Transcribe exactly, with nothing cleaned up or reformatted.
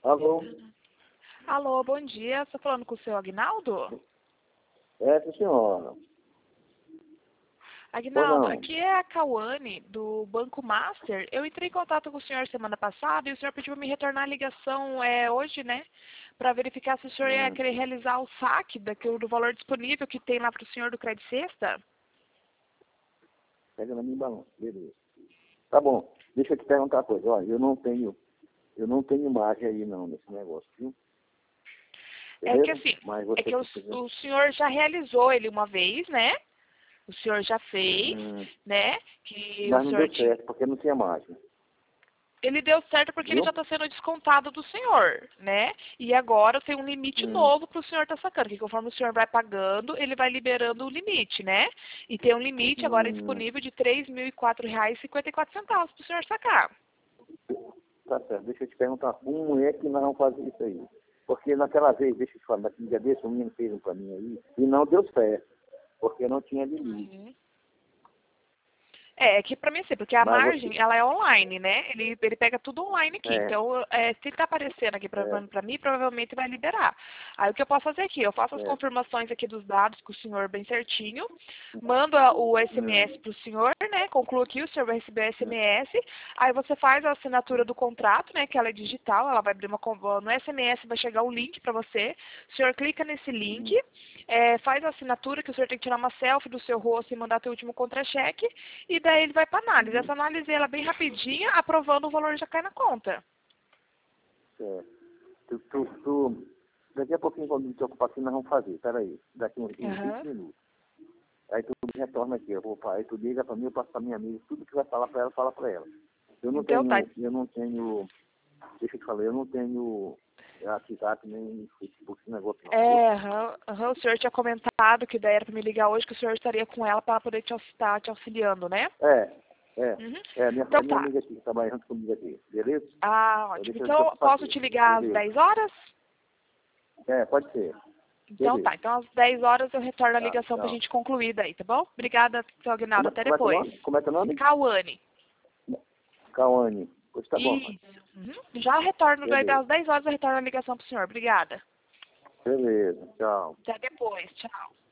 Alô? Alô, bom dia. Estou falando com o seu Agnaldo? É, sim, senhora. Agnaldo, não. aqui é a Cauane, do Banco Master. Eu entrei em contato com o senhor semana passada e o senhor pediu para me retornar a ligação é, hoje, né? Para verificar se o senhor ia Hum. querer realizar o saque daquilo, do valor disponível que tem lá para o senhor do Crédito Sexta. Pega na minha balança, beleza. Tá bom, deixa eu te perguntar uma coisa. Olha, eu não tenho, eu não tenho margem aí não nesse negócio, viu? É que Beleza? assim, Mas você é que o, precisa... o senhor já realizou ele uma vez, né? O senhor já fez, Hum. né? Que o Mas não senhor deu tinha. certo, porque não tinha margem. Ele deu certo porque ele Viu? já está sendo descontado do senhor, né? E agora tem um limite Hum. novo para o senhor estar sacando, que conforme o senhor vai pagando, ele vai liberando o limite, né? E tem um limite agora Hum. disponível de três mil e quatro reais e cinquenta e quatro centavos para o senhor sacar. Tá certo, deixa eu te perguntar, como é que nós vamos fazer isso aí? Porque naquela vez, deixa eu te falar, naquele dia desse, o menino fez um pra mim aí, e não deu certo, porque não tinha limite. Uhum. É, é que pra mim sim, porque a Mas você... margem, ela é online, né? Ele, ele pega tudo online aqui. É, Então, é, se tá aparecendo aqui pra, é, pra mim, provavelmente vai liberar. Aí o que eu posso fazer aqui? Eu faço as é. confirmações aqui dos dados com o senhor bem certinho, mando a- o Hum, S M S pro senhor, né? Concluo aqui, o senhor vai receber o hum, S M S. Aí você faz a assinatura do contrato, né? Que ela é digital, ela vai abrir uma... con- no S M S vai chegar o link pra você. O senhor clica nesse link, hum, é, faz a assinatura, que o senhor tem que tirar uma selfie do seu rosto e mandar teu último contra-cheque. E daí ele vai para análise. hum. Essa análise ela é bem rapidinha, aprovando o valor já cai na conta. Certo. Tu, tu, tu, daqui a pouquinho, quando te ocupar aqui, nós vamos fazer. Peraí, daqui uns, uns vinte Aham. minutos. Aí tu me retorna aqui. Eu vou, aí tu liga para mim, eu passo para minha amiga. Tudo que vai falar para ela, fala para ela. Eu não Então tá. tenho, eu não tenho, deixa eu te falar, eu não tenho WhatsApp nem Facebook, esse negócio não, viu? É, aham, aham, o senhor tinha comentado que daí era para me ligar hoje, que o senhor estaria com ela para poder te estar te auxiliando, né? É, é. Uhum. É, minha, é Então minha tá. amiga aqui, que trabalha junto comigo aqui. Beleza? Ah, Eu ótimo. deixo eu te Então ocupar posso aqui. te ligar às Beleza. dez horas? É, pode ser. Então tá. Beleza. Então às dez horas eu retorno a Tá, ligação pra tchau. gente concluir daí, tá bom? Obrigada, seu Como, Aguinaldo. é- Até como é teu depois. nome? Como é teu nome? Cauane. Cauane. Pois tá bom. Isso. Uhum. Já retorno, daí Beleza. às dez horas eu retorno a ligação pro senhor. Obrigada. Beleza. Tchau. Até depois. Tchau.